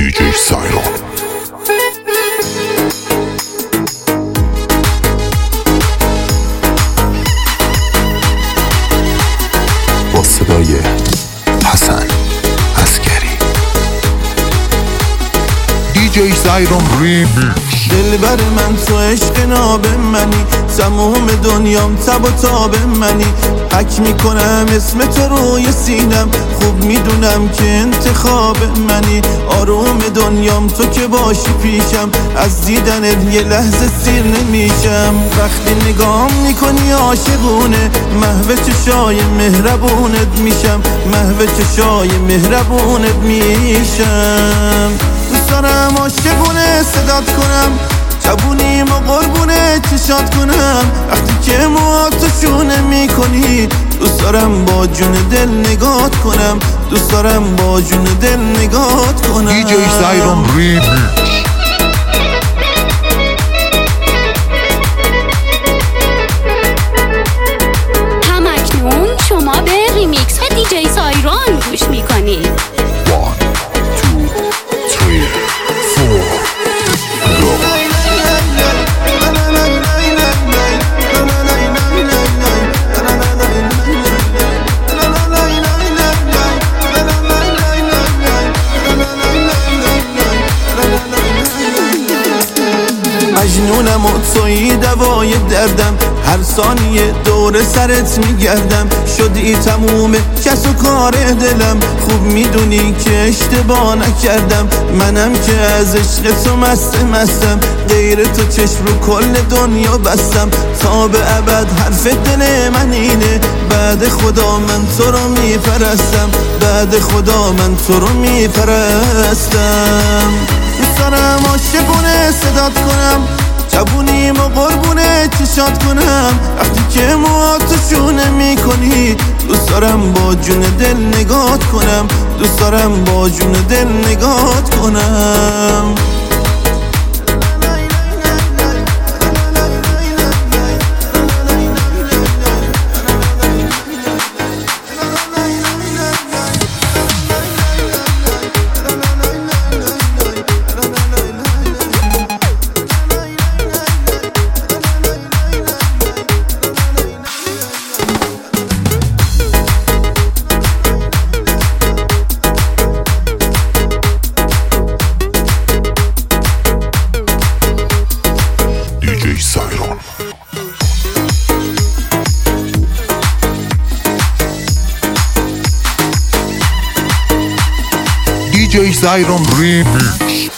DJ Siron. با صدای حسن عسکری. DJ Siron Remix. دلبر من تو عشق ناب منی، تمام دنیام تب و تاب منی. حک میکنم اسم تو روی سینم، خوب میدونم که انتخاب منی. آروم دنیام تو که باشی پیشم، از دیدن یه لحظه سیر نمیشم. وقتی نگام میکنی عاشقونه، محو چشای مهربونت میشم، محو چشای مهربونت میشم. دوست دارم عاشقونه صدات کنم، جوونیم و قربونه چشات کنم. وقتی که موهاتو شونه میکنی، دوست دارم با جون دل نگات کنم، دوست دارم با جون دل نگات کنم. DJ Siron Remix. همکنون شما به ریمیکس ها دیجی سایرون گوش میکنید. 1 2 3 4 Go. مجنونم و تویی دوای دردم، هر ثانیه دور سرت میگردم. شدی تموم کس و کار دلم، خوب میدونی که اشتباه نکردم. منم که از عشق تو مستم، غیر تو چشم رو کل دنیا بستم. تا به ابد حرف دل من اینه، بعد خدا من تو رو میپرستم، بعد خدا من تو رو میپرستم. دوست دارم عاشقونه صدات کنم، جوونیم و قربونه چشات کنم. وقتی که موهاتو شونه میکنی، دوست دارم با جون دل نگات کنم، دوست دارم با جون دل نگات کنم. DJ Siron. DJ Siron Remix.